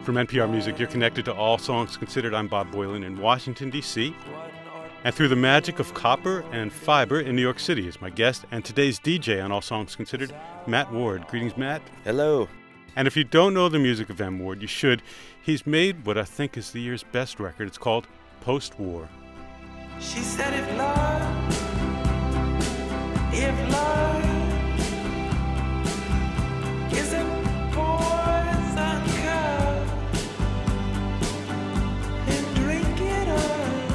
From NPR Music, you're connected to All Songs Considered. I'm Bob Boilen in Washington, D.C. And through the magic of copper and fiber in New York City is my guest and today's DJ on All Songs Considered, Matt Ward. Greetings, Matt. Hello. And if you don't know the music of M. Ward, you should. He's made what I think is the year's best record. It's called Post-War. She said if love is a poison cup, then drink it up.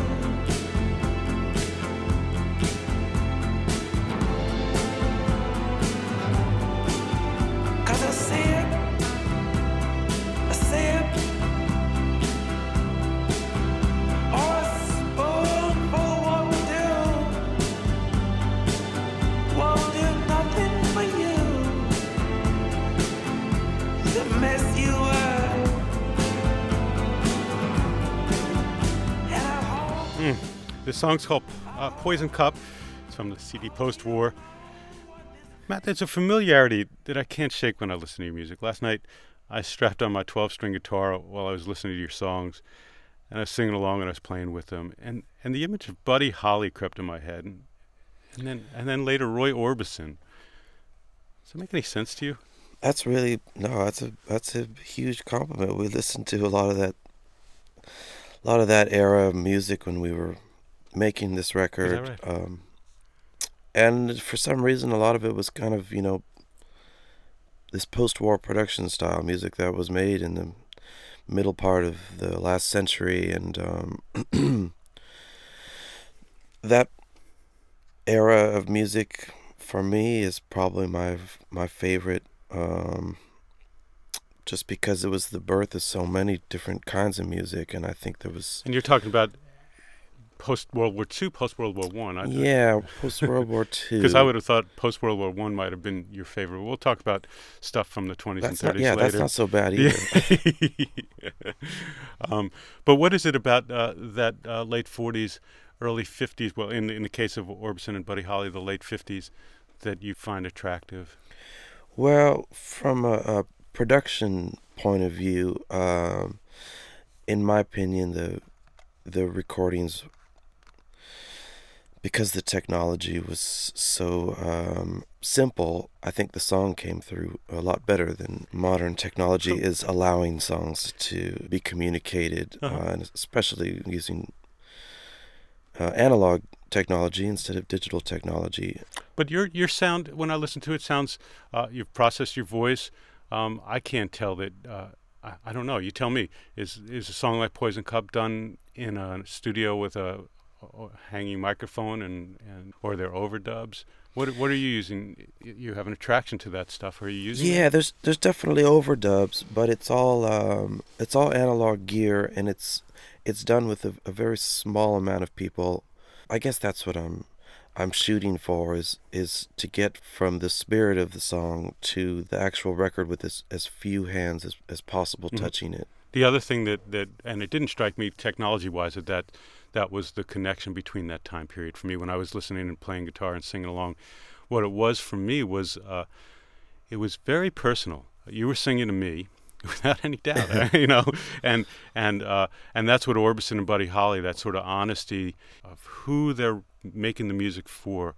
'Cause a sip or a spoonful won't do nothing for you to mess you up. This song's called Poison Cup. It's from the CD Post-War. Matt, there's a familiarity that I can't shake when I listen to your music. Last night, I strapped on my 12-string guitar while I was listening to your songs, and I was singing along and I was playing with them. And the image of Buddy Holly crept in my head, and then later Roy Orbison. Does that make any sense to you? That's a huge compliment. We listened to a lot of that era of music when we were making this record. Is that right? And for some reason, a lot of it was kind of, this post-war production style music that was made in the middle part of the last century. And that era of music, for me, is probably my favorite, just because it was the birth of so many different kinds of music. And I think there was... And you're talking about post-World War II, post-World War I. Yeah, post-World War II. Because I would have thought post-World War I might have been your favorite. We'll talk about stuff from the 20s and 30s later. That's not so bad either. But what is it about that late 40s, early 50s, well, in the case of Orbison and Buddy Holly, the late 50s, that you find attractive? Well, from a production point of view, in my opinion, the recordings, because the technology was so simple, I think the song came through a lot better than modern technology is allowing songs to be communicated, and especially using analog technology instead of digital technology. But your sound, when I listen to it, sounds, you've processed your voice. I can't tell that, I don't know, you tell me, is a song like Poison Cup done in a studio with a hanging microphone and or they're overdubs? What are you using? You have an attraction to that stuff. Are you using it? There's definitely overdubs, but it's all analog gear, and it's done with a very small amount of people. I guess that's what I'm shooting for is to get from the spirit of the song to the actual record with as few hands as possible touching it. The other thing that and it didn't strike me technology-wise that was the connection between that time period for me when I was listening and playing guitar and singing along. What it was for me was it was very personal. You were singing to me without any doubt, and that's what Orbison and Buddy Holly, that sort of honesty of who they're making the music for,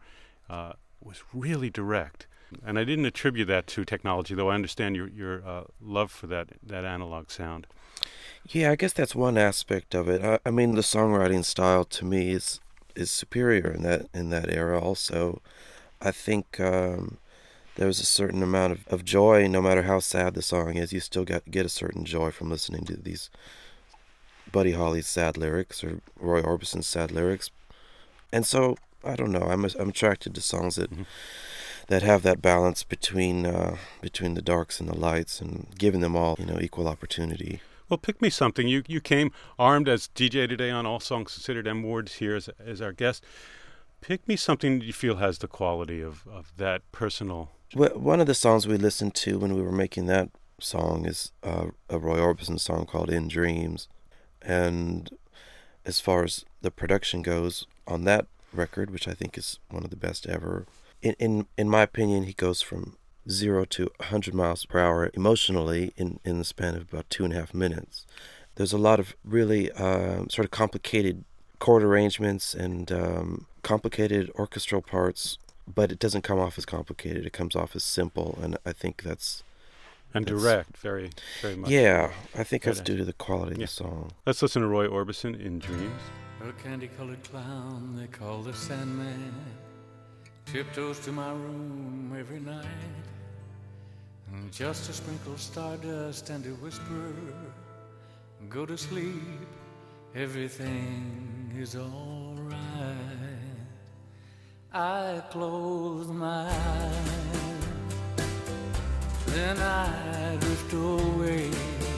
was really direct. And I didn't attribute that to technology, though I understand your love for that analog sound. Yeah, I guess that's one aspect of it. I mean, the songwriting style to me is superior in that era. Also, I think there's a certain amount of joy, no matter how sad the song is. You still get a certain joy from listening to these Buddy Holly's sad lyrics or Roy Orbison's sad lyrics. And so I don't know. I'm attracted to songs that have that balance between the darks and the lights, and giving them all equal opportunity. Well, pick me something. You came armed as DJ today on All Songs Considered. M. Ward's here as our guest. Pick me something that you feel has the quality of that personal. Well, one of the songs we listened to when we were making that song is a Roy Orbison song called In Dreams. And as far as the production goes on that record, which I think is one of the best ever, in my opinion, he goes from 0 to 100 miles per hour emotionally in the span of about 2.5 minutes. There's a lot of really sort of complicated chord arrangements and complicated orchestral parts, but it doesn't come off as complicated. It comes off as simple, and I think that's direct, very, very much. Yeah, I think that's due to the quality of the song. Let's listen to Roy Orbison in Dreams. A candy-colored clown they call the Sandman tiptoes to my room every night, just to sprinkle stardust and to whisper, go to sleep, everything is all right. I close my eyes, then I drift away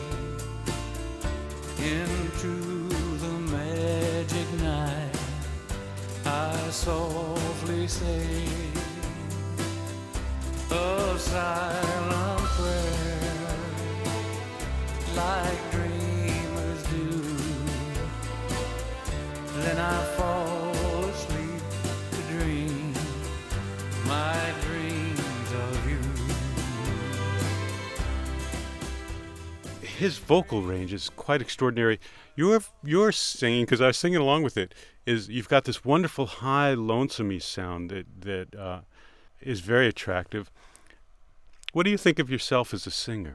into the magic night. I softly say a silent prayer, like dreamers do. Then I fall asleep to dream my dreams of you. His vocal range is quite extraordinary. Your singing, because I was singing along with it, is you've got this wonderful high lonesome-y sound that is very attractive. What do you think of yourself as a singer?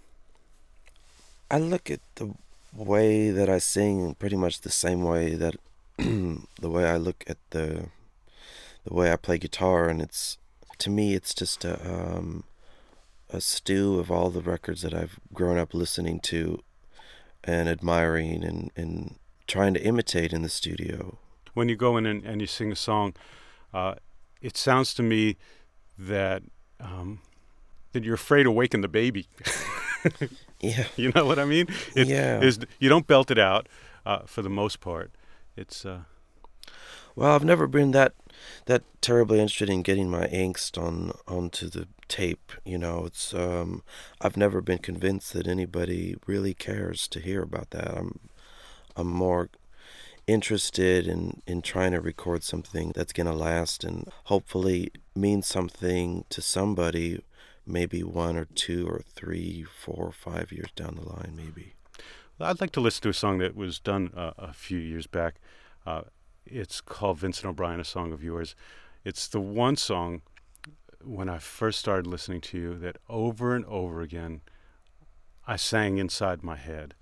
I look at the way that I sing pretty much the same way that the way I look at the way I play guitar, and to me it's just a stew of all the records that I've grown up listening to and admiring and trying to imitate in the studio. When you go in and you sing a song, it sounds to me that you're afraid to waken the baby. Yeah. You know what I mean? Yeah. You don't belt it out for the most part. It's Well, I've never been that terribly interested in getting my angst onto the tape. You know, it's I've never been convinced that anybody really cares to hear about that. I'm more interested in trying to record something that's going to last and hopefully mean something to somebody, maybe 1 or 2 or 3, 4 or 5 years down the line, maybe. I'd like to listen to a song that was done a few years back. It's called Vincent O'Brien, a song of yours. It's the one song, when I first started listening to you, that over and over again I sang inside my head.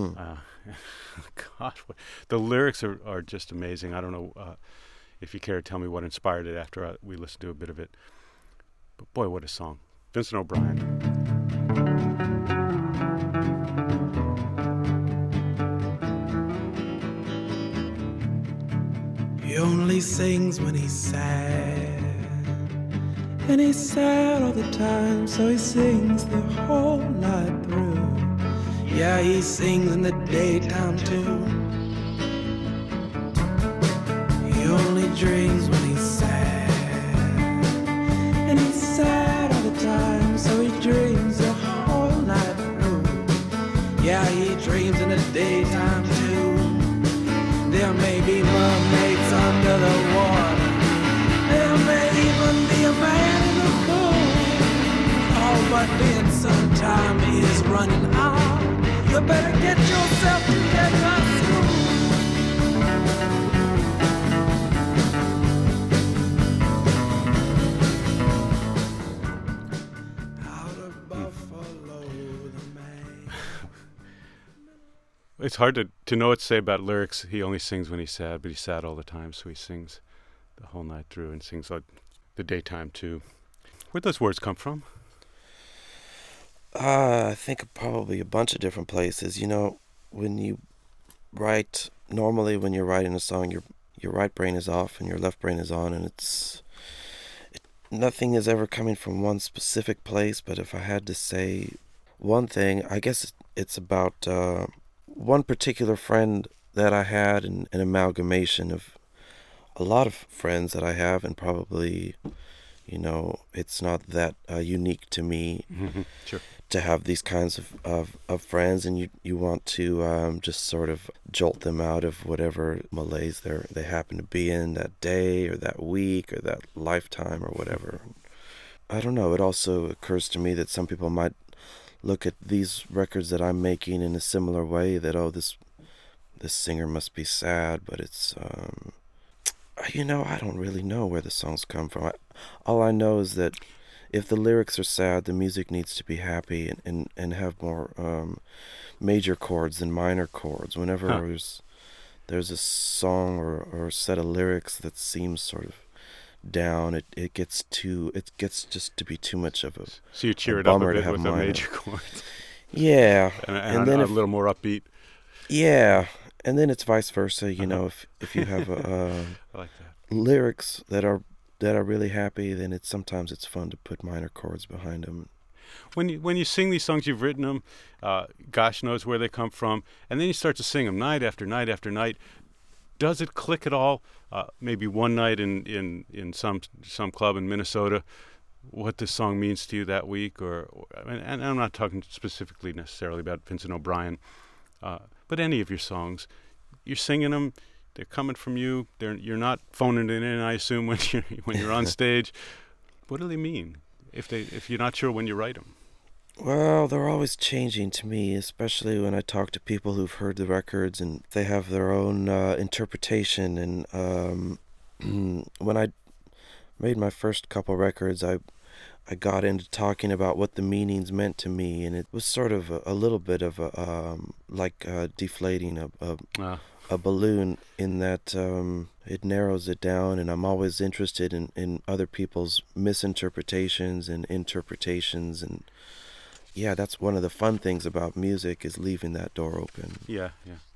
God, the lyrics are just amazing. I don't know if you care to tell me what inspired it after we listened to a bit of it. But boy, what a song. Vincent O'Brien. He only sings when he's sad, and he's sad all the time, so he sings the whole night through. Yeah, he sings in the daytime too. He only dreams when he's sad, and he's sad all the time, so he dreams the whole night through. Yeah, he dreams in the daytime too. There may be mermaids under the water, there may even be a man in the pool. Oh, but Vincent, time is running out. You better get yourself together soon. Out of Buffalo, the man. It's hard to know what to say about lyrics. He only sings when he's sad, but he's sad all the time, so he sings the whole night through and sings like the daytime too. Where'd those words come from? I think probably a bunch of different places. You know, when you write, normally when you're writing a song, your right brain is off and your left brain is on, and nothing is ever coming from one specific place. But if I had to say one thing, I guess it's about one particular friend that I had, and an amalgamation of a lot of friends that I have, and probably, you know, it's not that unique to me. Sure. To have these kinds of friends, and you want to just sort of jolt them out of whatever malaise they happen to be in that day or that week or that lifetime or whatever. I don't know. It also occurs to me that some people might look at these records that I'm making in a similar way. That this singer must be sad, but it's I don't really know where the songs come from. All I know is that if the lyrics are sad, the music needs to be happy and have more major chords than minor chords. Whenever there's a song or a set of lyrics that seems sort of down, it gets just to be too much of a So you cheer a it up a bummer to bit have with the minor. major chords. Yeah, And then a if little more upbeat. yeah, and then it's vice versa. If you have I like that. lyrics that are really happy, then sometimes it's fun to put minor chords behind them. When you sing these songs, you've written them, gosh knows where they come from, and then you start to sing them night after night after night. Does it click at all? Maybe one night in some club in Minnesota, what this song means to you that week, and I'm not talking specifically necessarily about Vincent O'Brien, but any of your songs, you're singing them. They're coming from you. You're not phoning it in, I assume, when you're on stage. What do they mean if you're not sure when you write them? Well, they're always changing to me, especially when I talk to people who've heard the records and they have their own interpretation. And when I made my first couple records, I got into talking about what the meanings meant to me, and it was sort of a little bit of like deflating a balloon, in that it narrows it down, and I'm always interested in other people's misinterpretations and interpretations, and yeah, that's one of the fun things about music, is leaving that door open. Yeah.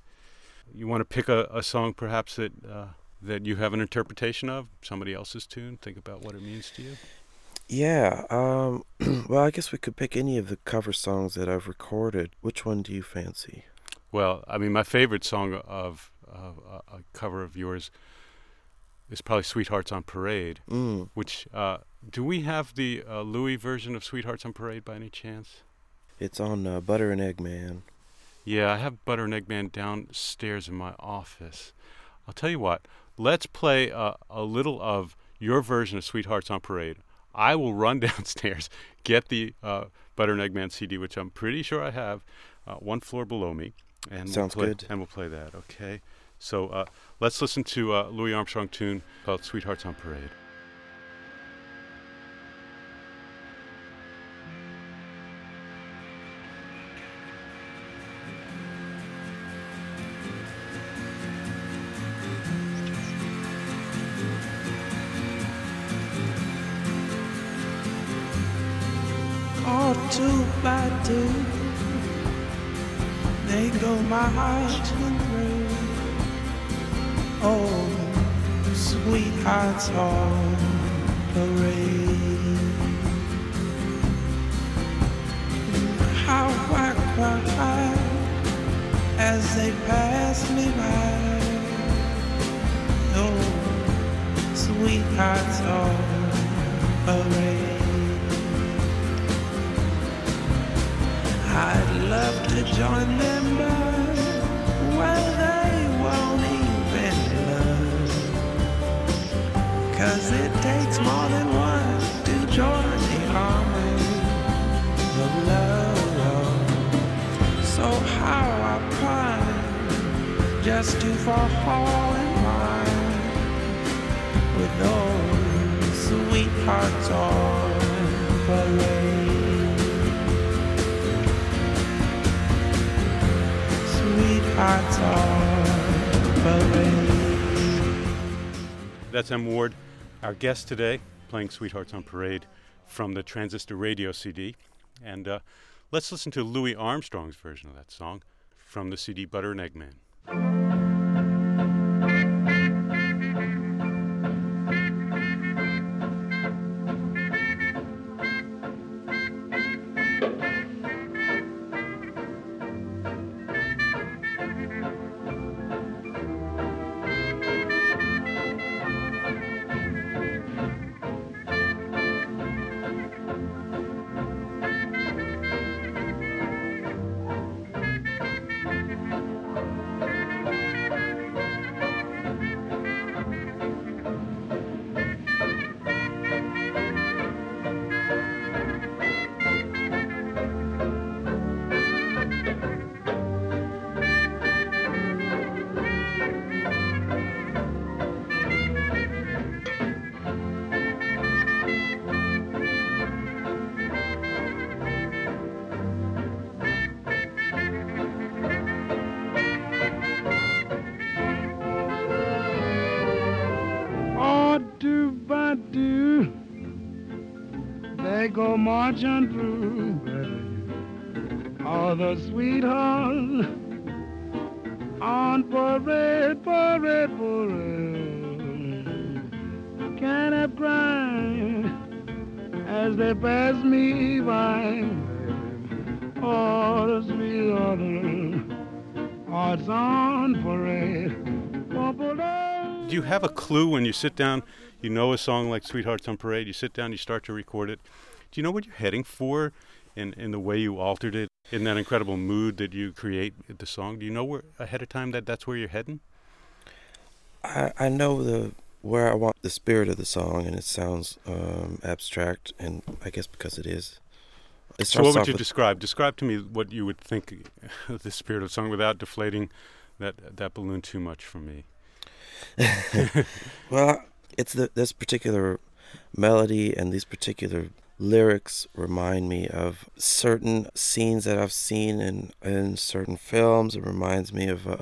You want to pick a song perhaps that you have an interpretation of, somebody else's tune, think about what it means to you? Yeah, well, I guess we could pick any of the cover songs that I've recorded. Which one do you fancy? Well, I mean, my favorite song of a cover of yours is probably Sweethearts on Parade, which, do we have the Louis version of Sweethearts on Parade by any chance? It's on Butter and Egg Man. Yeah, I have Butter and Egg Man downstairs in my office. I'll tell you what, let's play a little of your version of Sweethearts on Parade. I will run downstairs, get the Butter and Egg Man CD, which I'm pretty sure I have, one floor below me. And Sounds good. And we'll play that, okay? So let's listen to a Louis Armstrong tune called Sweethearts on Parade. All two by two, they go my heart through. Oh, sweethearts on parade. How I cry as they pass me by. Oh, sweethearts on parade. I'd love to join them, but well, they won't even love. 'Cause it takes more than one to join the army of love. So how I pine just to fall in line with those sweethearts on parade. Sweethearts on parade. That's M. Ward, our guest today, playing Sweethearts on Parade from the Transistor Radio CD. And let's listen to Louis Armstrong's version of that song from the CD Butter and Egg Man. go marching through, baby. All the sweethearts on parade, parade, parade. Can't help crying as they pass me by. All the sweethearts on parade. Do you have a clue when you sit down, you know a song like Sweethearts on Parade, you sit down, you start to record it. Do you know what you're heading for in the way you altered it, in that incredible mood that you create the song? Do you know ahead of time that's where you're heading? I know where I want the spirit of the song, and it sounds abstract, and I guess because it is. So what would you describe? Describe to me what you would think of the spirit of the song without deflating that balloon too much for me. Well, it's this particular melody and these particular lyrics remind me of certain scenes that I've seen in certain films. It reminds me of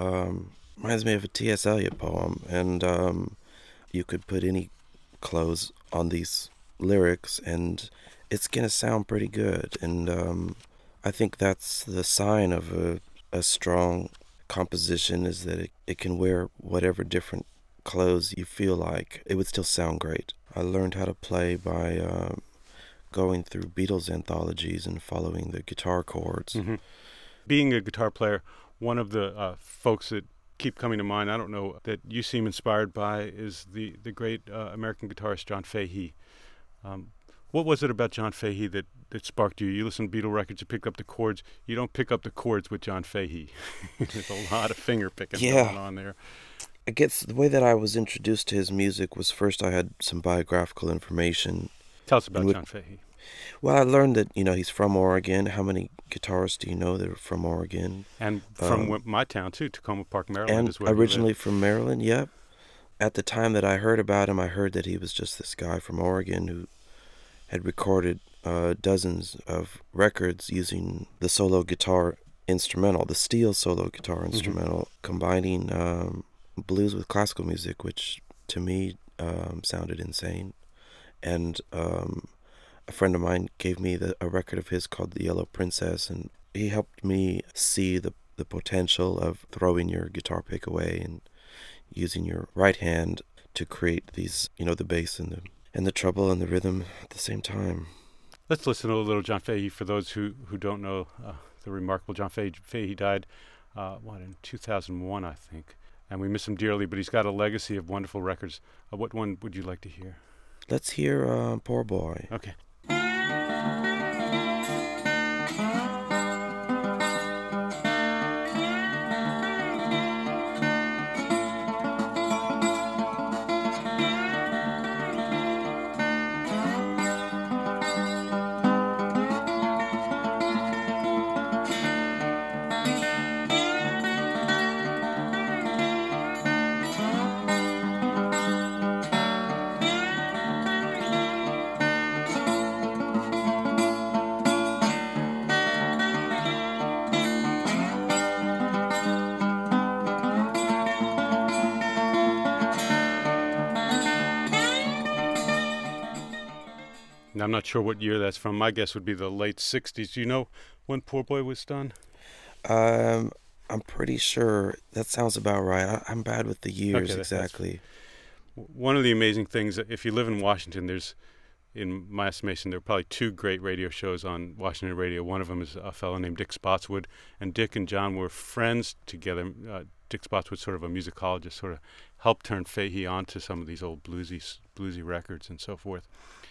a T.S. Eliot poem, and you could put any clothes on these lyrics, and it's gonna sound pretty good. And I think that's the sign of a strong composition, is that it can wear whatever different clothes you feel like. It would still sound great. I learned how to play by going through Beatles anthologies and following the guitar chords. Mm-hmm. Being a guitar player, one of the folks that keep coming to mind, I don't know, that you seem inspired by, is the great American guitarist John Fahey. What was it about John Fahey that sparked you? You listen to Beatle records, you pick up the chords. You don't pick up the chords with John Fahey. There's a lot of finger picking going on there. I guess the way that I was introduced to his music was, first I had some biographical information. Tell us about John Fahey. Well, I learned that, he's from Oregon. How many guitarists do you know that are from Oregon? And from my town, too, Tacoma Park, Maryland. And originally from Maryland, yep. At the time that I heard about him, I heard that he was just this guy from Oregon who had recorded dozens of records using the solo guitar instrumental, the steel solo guitar instrumental, combining blues with classical music, which to me sounded insane. And a friend of mine gave me a record of his called The Yellow Princess, and he helped me see the potential of throwing your guitar pick away and using your right hand to create these, the bass and the treble and the rhythm at the same time. Let's listen to a little John Fahey for those who don't know the remarkable John Fahey. He died, in 2001, I think. And we miss him dearly, but he's got a legacy of wonderful records. What one would you like to hear? Let's hear Poor Boy. Okay. I'm not sure what year that's from. My guess would be the late 60s. Do you know when Poor Boy was done? I'm pretty sure that sounds about right. I'm bad with the years exactly. One of the amazing things, if you live in Washington, there's, in my estimation, there are probably two great radio shows on Washington radio. One of them is a fellow named Dick Spotswood, and Dick and John were friends together. Dick Spotswood, sort of a musicologist, sort of helped turn Fahey onto some of these old bluesy records and so forth.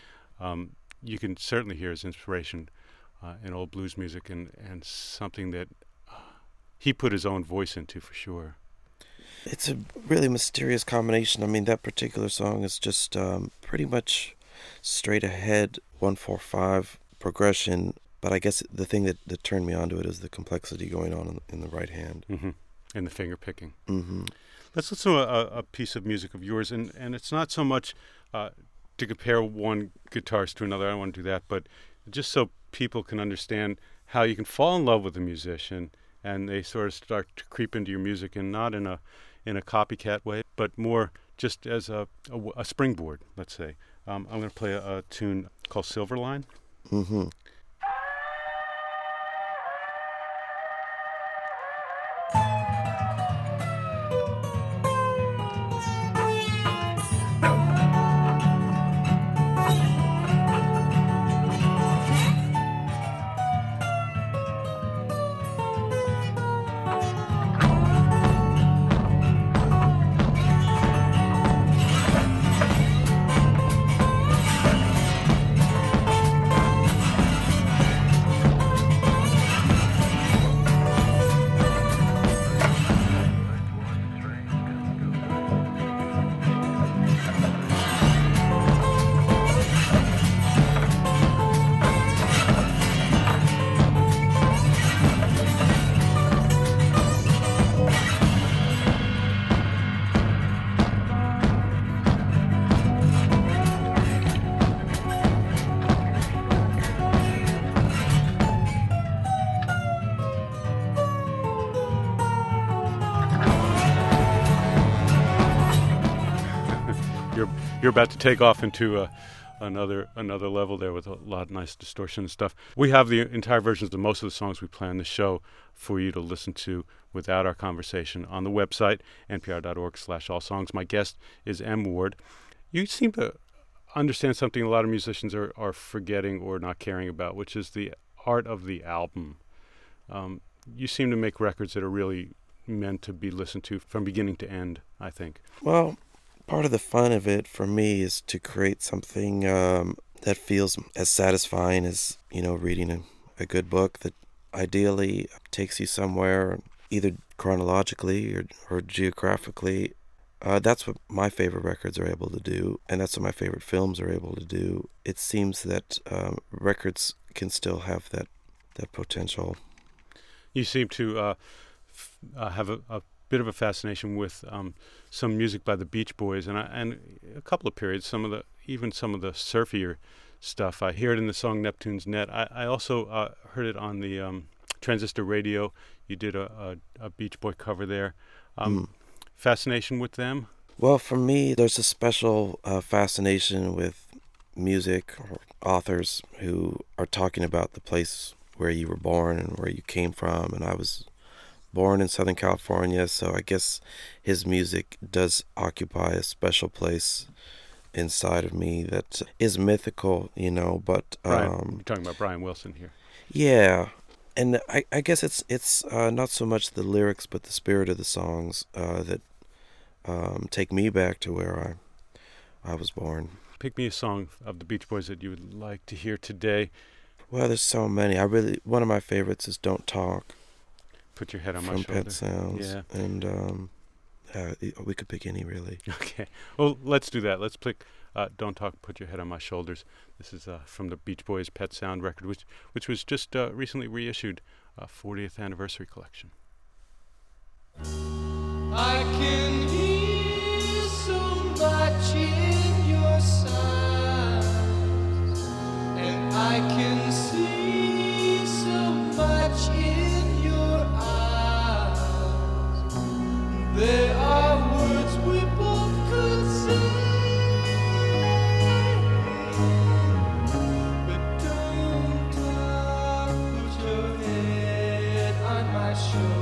You can certainly hear his inspiration in old blues music and something that he put his own voice into for sure. It's a really mysterious combination. I mean, that particular song is just pretty much straight ahead, 1-4-5 progression. But I guess the thing that turned me onto it is the complexity going on in the right hand. Mm-hmm. And the finger picking. Mm-hmm. Let's listen to a piece of music of yours. And it's not so much to compare one guitarist to another. I don't want to do that. But just so people can understand how you can fall in love with a musician and they sort of start to creep into your music, and not in a copycat way, but more just as a springboard, let's say. I'm going to play a tune called Silver Line. Mm-hmm. You're about to take off into another level there with a lot of nice distortion and stuff. We have the entire versions of most of the songs we play on the show for you to listen to without our conversation on the website, npr.org/allsongs. My guest is M. Ward. You seem to understand something a lot of musicians are forgetting or not caring about, which is the art of the album. You seem to make records that are really meant to be listened to from beginning to end, I think. Well, part of the fun of it for me is to create something that feels as satisfying as, reading a good book that ideally takes you somewhere, either chronologically or geographically. That's what my favorite records are able to do, and that's what my favorite films are able to do. It seems that records can still have that potential. You seem to have a bit of a fascination with some music by the Beach Boys, and a couple of periods. Some of the surfier stuff. I hear it in the song Neptune's Net. I also heard it on the Transistor Radio. You did a Beach Boy cover there. Fascination with them? Well, for me, there's a special fascination with music or authors who are talking about the place where you were born and where you came from. And I was born in Southern California, so I guess his music does occupy a special place inside of me that is mythical, but... You're talking about Brian Wilson here. Yeah, and I guess it's not so much the lyrics, but the spirit of the songs that take me back to where I was born. Pick me a song of the Beach Boys that you would like to hear today. Well, there's so many. One of my favorites is Don't Talk. Put Your Head on My From Shoulder. Pet Sounds. Yeah. And we could pick any, really. Okay. Well, let's do that. Let's pick Don't Talk, Put Your Head on My Shoulders. This is from the Beach Boys' Pet Sound record, which was just recently reissued, 40th anniversary collection. I can hear so much in your sighs, and I can see so much in your eyes. There are words we both could say, but don't talk, put your head on my shoulder.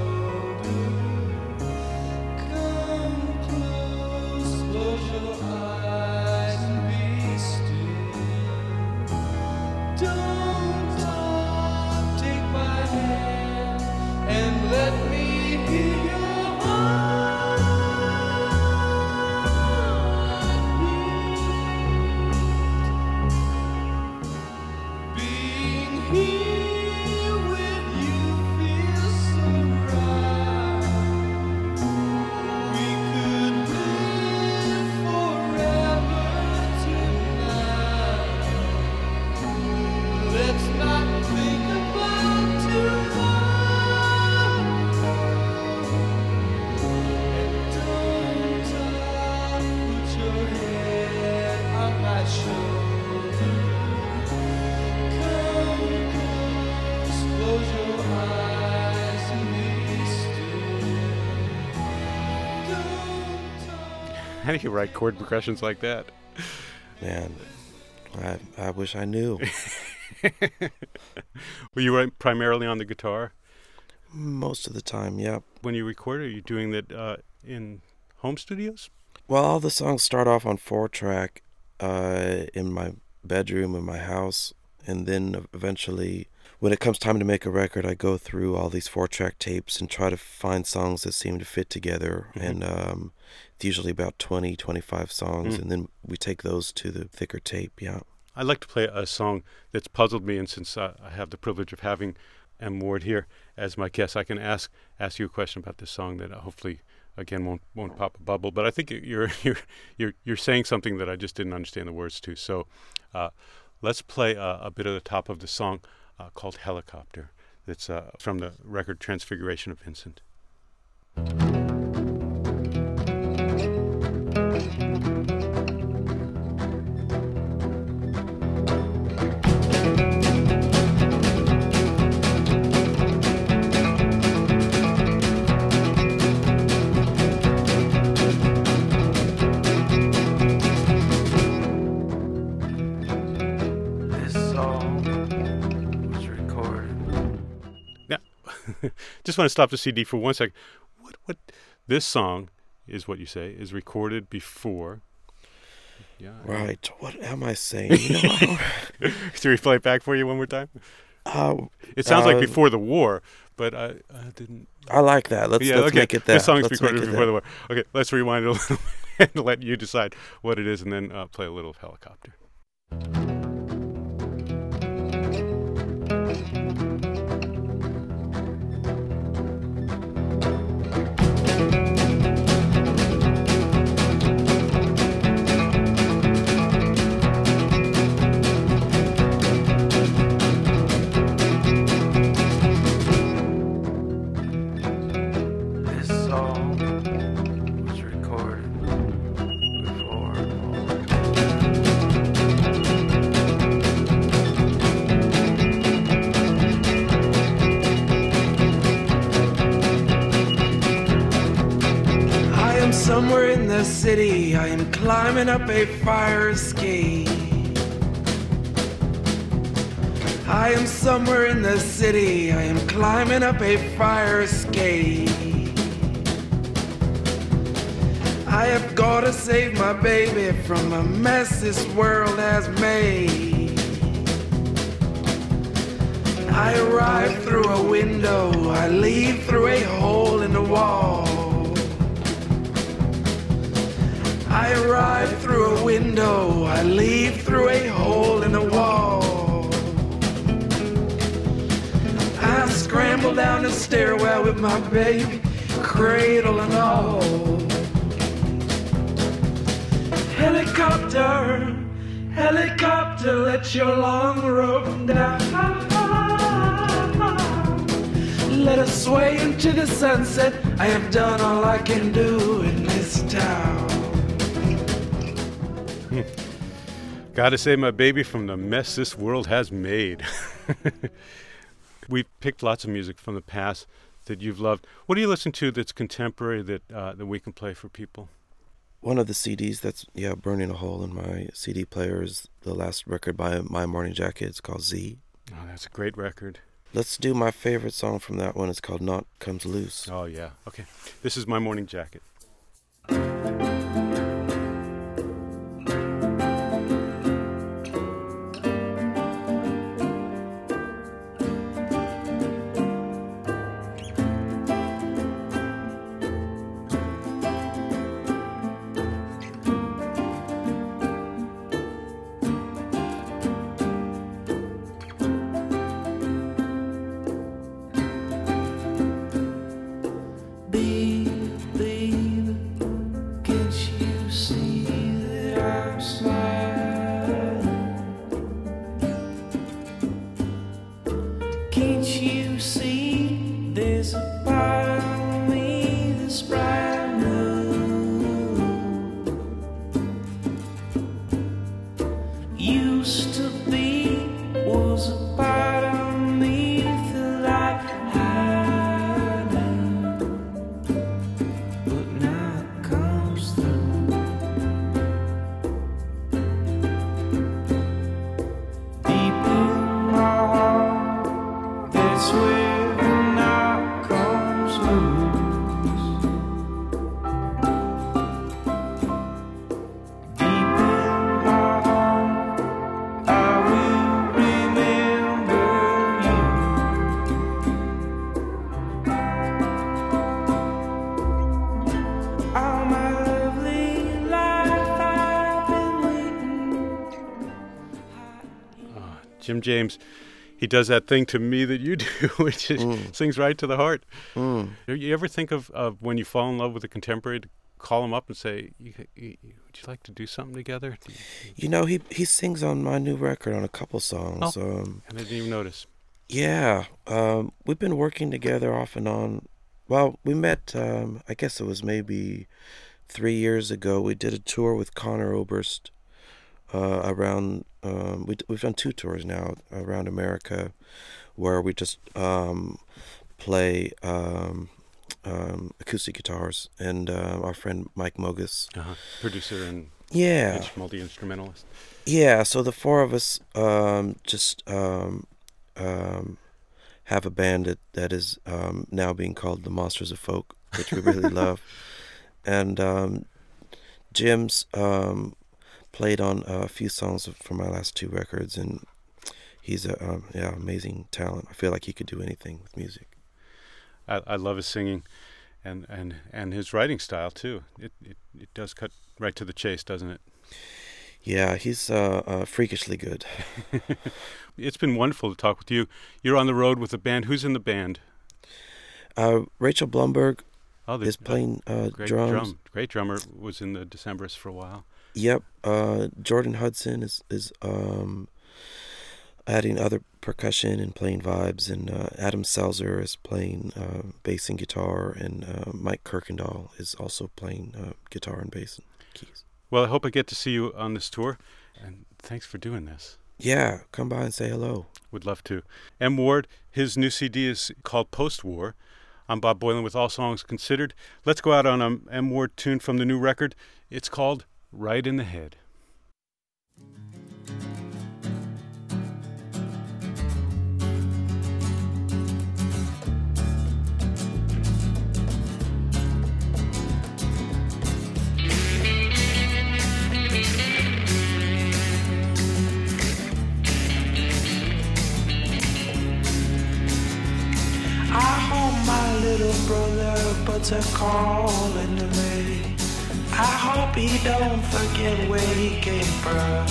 How do you write chord progressions like that? Man, I wish I knew. Were you writing primarily on the guitar Most of the time, yeah. when you record? Are you doing that in home studios? Well, all the songs start off on 4-track in my bedroom in my house, and then eventually, when it comes time to make a record, I go through all these 4-track tapes and try to find songs that seem to fit together. Mm-hmm. And it's usually about 20, 25 songs, Mm. and then we take those to the thicker tape, yeah. I'd like to play a song that's puzzled me, and since I have the privilege of having M. Ward here as my guest, I can ask you a question about this song that hopefully, again, won't pop a bubble. But I think you're saying something that I just didn't understand the words to. So let's play a bit of the top of the song called "Helicopter." That's from the record Transfiguration of Vincent. This song was recorded. Just want to stop the CD for 1 second. What? This song is what you say is recorded before. Yeah. Right. What am I saying? I To replay it back for you one more time. don't- It sounds like before the war, but I didn't. I like that. Let's okay. make it that. This song's Let's recorded make it before that. the war. Okay, let's rewind it a little and let you decide what it is, and then play a little of Helicopter. This song was recorded before. I am somewhere in the city. I am climbing up a fire escape. I am somewhere in the city. I am climbing up a fire escape. I have got to save my baby from the mess this world has made. I arrive through a window. I leave through a hole in the wall. I arrive through a window, I leave through a hole in the wall. I scramble down the stairwell with my baby, cradle and all. Helicopter, helicopter, let your long rope down. Let us sway into the sunset. I have done all I can do in this town. Gotta save my baby from the mess this world has made. We've picked lots of music from the past that you've loved. What do you listen to that's contemporary that we can play for people? One of the CDs that's burning a hole in my CD player is the last record by My Morning Jacket. It's called Z. Oh, that's a great record. Let's do my favorite song from that one. It's called Knot Comes Loose. Oh, yeah. Okay. This is My Morning Jacket. Can't you see there's a part of me that's brand new? Used to be, was a part of me that I had, but now it comes through. Deep in It's where the knot comes loose. Deep in my heart, I will remember you. All my lovely life I've been waiting. Jim James, he does that thing to me that you do, which is sings right to the heart. You ever think of when you fall in love with a contemporary, to call him up and say, would you like to do something together? You know, he sings on my new record on a couple songs. I didn't even notice. Yeah, we've been working together off and on. Well, we met, I guess it was maybe 3 years ago. We did a tour with Conor Oberst around, we've done 2 tours now around America where we just play acoustic guitars, and our friend Mike Mogus. Producer and Yeah. multi-instrumentalist. Yeah, so the 4 of us just have a band that is now being called the Monsters of Folk, which we really love. And Jim's played on a few songs from my last 2 records, and he's a amazing talent. I feel like he could do anything with music. I love his singing, and his writing style too. It does cut right to the chase, doesn't it? Yeah, he's freakishly good. It's been wonderful to talk with you. You're on the road with a band. Who's in the band? Rachel Blumberg is playing great drums. Great drummer. Was in the Decemberists for a while. Yep. Jordan Hudson is adding other percussion and playing vibes, and Adam Selzer is playing bass and guitar, and Mike Kirkendall is also playing guitar and bass and keys. Well, I hope I get to see you on this tour, and thanks for doing this. Yeah, come by and say hello. Would love to. M. Ward, his new CD is called Post-War. I'm Bob Boilen with All Songs Considered. Let's go out on a M. Ward tune from the new record. It's called Right in the Head. Puts a call into me. I hope he don't forget where he came from.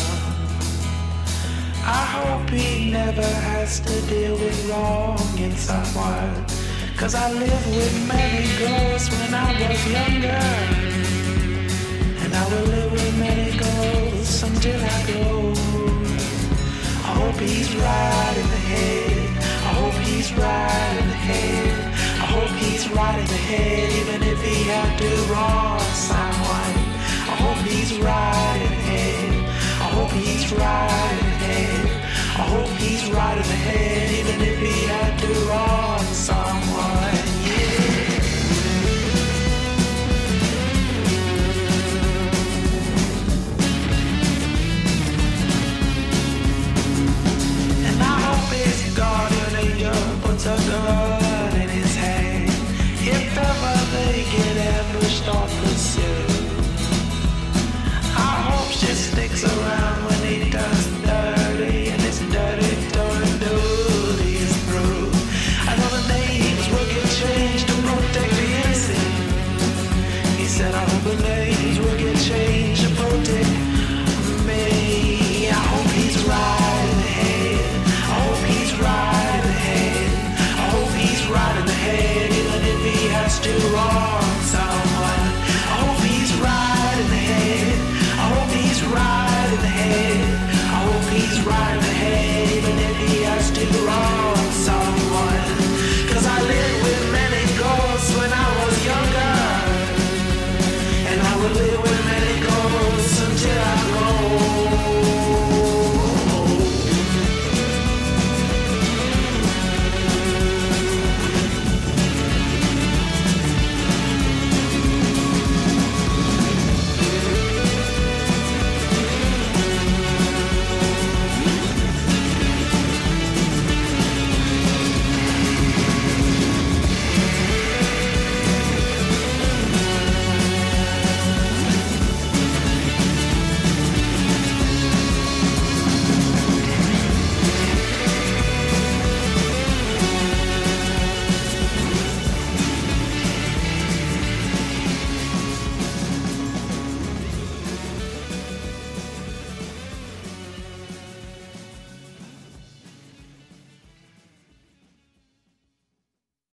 I hope he never has to deal with wronging someone. 'Cause I lived with many ghosts when I was younger, and I will live with many ghosts until I go. I hope he's right in the head. I hope he's right in the head. I hope he's right in the head, even if he had to wrong someone. I hope he's right in the head. I hope he's right in the head. I hope he's right in the head, even if he